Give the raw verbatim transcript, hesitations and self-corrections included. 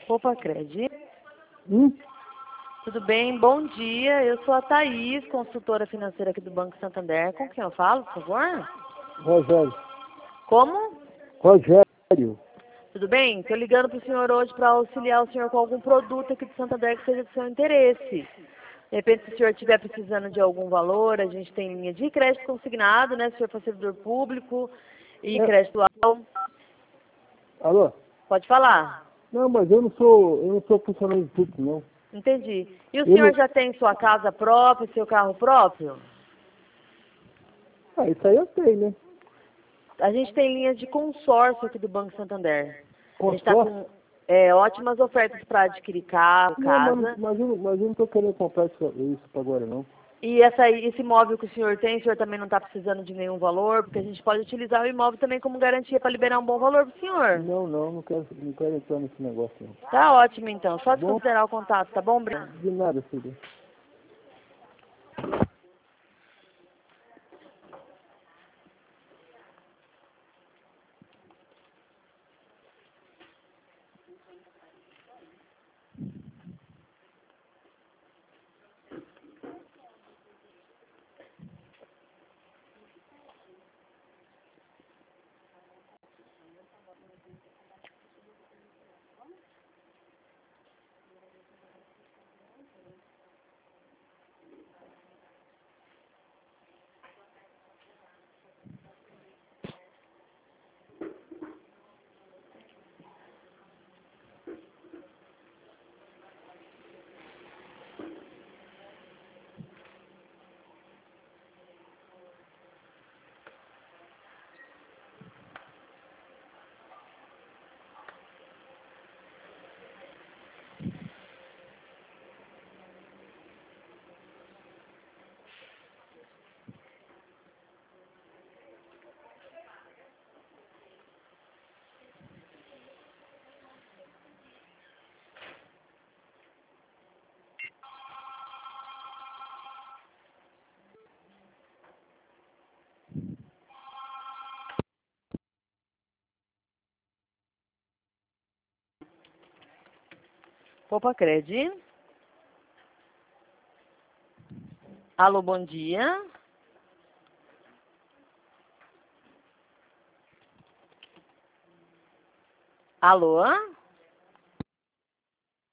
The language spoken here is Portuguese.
Opa, Cred. Hum? Tudo bem? Bom dia. Eu sou a Thaís, consultora financeira aqui do Banco Santander. Com quem eu falo, por favor? Rogério. Como? Rogério. Tudo bem? Estou ligando para o senhor hoje para auxiliar o senhor com algum produto aqui do Santander que seja do seu interesse. De repente, se o senhor estiver precisando de algum valor, a gente tem linha de crédito consignado, né? Se o senhor for servidor público e É. crédito alto. Alô? Pode falar. Não, mas eu não sou, eu não sou funcionário público, não. Entendi. E o Eu senhor não... já tem sua casa própria, seu carro próprio? Ah, isso aí eu sei, né? A gente tem linhas de consórcio aqui do Banco Santander. A gente está Consórcio? com é, ótimas ofertas para adquirir carro, Não, mas, casa. mas, eu, mas eu não estou querendo comprar isso, isso para agora, não. E essa, esse imóvel que o senhor tem, o senhor também não está precisando de nenhum valor, porque a gente pode utilizar o imóvel também como garantia para liberar um bom valor para o senhor. Não, não, não quero, não quero entrar nesse negócio, não. Tá ótimo, então. Só Tá bom? desconsiderar o contato, tá bom, Breno? De nada, filho. Opa, Cred. Alô, bom dia. Alô?